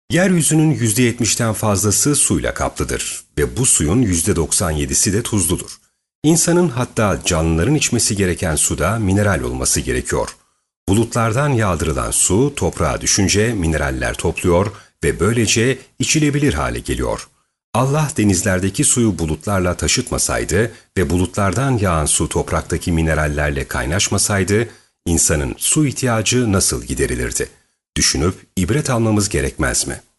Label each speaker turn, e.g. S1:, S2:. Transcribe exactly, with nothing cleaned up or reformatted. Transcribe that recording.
S1: Yeryüzünün yüzde yetmişten fazlası suyla kaplıdır ve bu suyun yüzde doksan yedisi de tuzludur. İnsanın hatta canlıların içmesi gereken suda mineral olması gerekiyor. Bulutlardan yağdırılan su toprağa düşünce mineraller topluyor ve böylece içilebilir hale geliyor. Allah denizlerdeki suyu bulutlarla taşıtmasaydı ve bulutlardan yağan su topraktaki minerallerle kaynaşmasaydı, insanın su ihtiyacı nasıl giderilirdi? Düşünüp ibret almamız gerekmez mi?